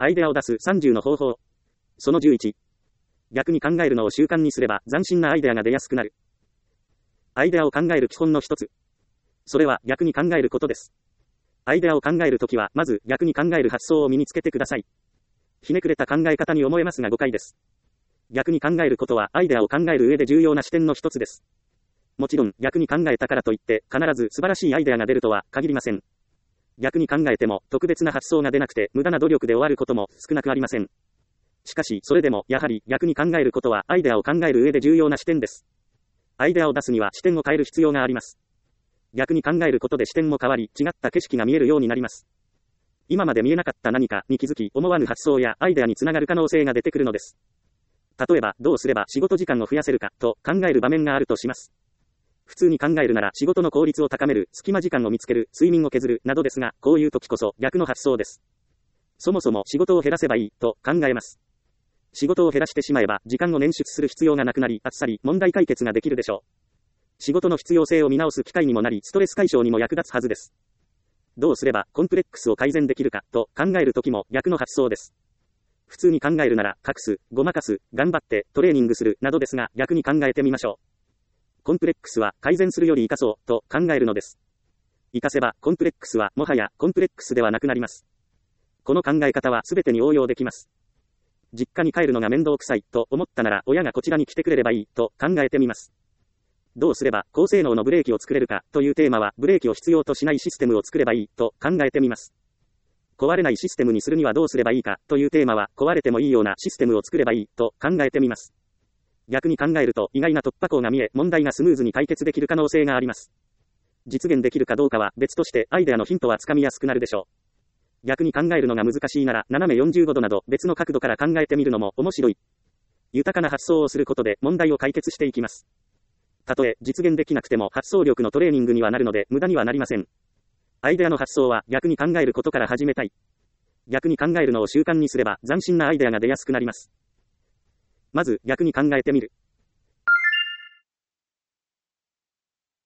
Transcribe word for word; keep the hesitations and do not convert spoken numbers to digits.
アイデアを出すさんじゅうの方法。そのじゅういち。逆に考えるのを習慣にすれば斬新なアイデアが出やすくなる。アイデアを考える基本の一つ。それは逆に考えることです。アイデアを考えるときは、まず逆に考える発想を身につけてください。ひねくれた考え方に思えますが誤解です。逆に考えることはアイデアを考える上で重要な視点の一つです。もちろん逆に考えたからといって必ず素晴らしいアイデアが出るとは限りません。逆に考えても特別な発想が出なくて無駄な努力で終わることも少なくありません。しかしそれでもやはり逆に考えることはアイデアを考える上で重要な視点です。アイデアを出すには視点を変える必要があります。逆に考えることで視点も変わり違った景色が見えるようになります。今まで見えなかった何かに気づき思わぬ発想やアイデアにつながる可能性が出てくるのです。例えばどうすれば仕事時間を増やせるかと考える場面があるとします。普通に考えるなら仕事の効率を高める、隙間時間を見つける、睡眠を削るなどですが、こういう時こそ逆の発想です。そもそも仕事を減らせばいいと考えます。仕事を減らしてしまえば時間を捻出する必要がなくなり、あっさり問題解決ができるでしょう。仕事の必要性を見直す機会にもなり、ストレス解消にも役立つはずです。どうすればコンプレックスを改善できるかと考えるときも逆の発想です。普通に考えるなら隠す、ごまかす、頑張ってトレーニングするなどですが、逆に考えてみましょう。コンプレックスは改善するより生かそうと考えるのです。生かせばコンプレックスはもはやコンプレックスではなくなります。この考え方は全てに応用できます。実家に帰るのが面倒くさいと思ったなら親がこちらに来てくれればいいと考えてみます。どうすれば高性能のブレーキを作れるかというテーマはブレーキを必要としないシステムを作ればいいと考えてみます。壊れないシステムにするにはどうすればいいかというテーマは壊れてもいいようなシステムを作ればいいと考えてみます。逆に考えると意外な突破口が見え問題がスムーズに解決できる可能性があります。実現できるかどうかは別としてアイデアのヒントはつかみやすくなるでしょう。逆に考えるのが難しいなら斜めよんじゅうごどなど別の角度から考えてみるのも面白い。豊かな発想をすることで問題を解決していきます。たとえ実現できなくても発想力のトレーニングにはなるので無駄にはなりません。アイデアの発想は逆に考えることから始めたい。逆に考えるのを習慣にすれば斬新なアイデアが出やすくなります。まず逆に考えてみる。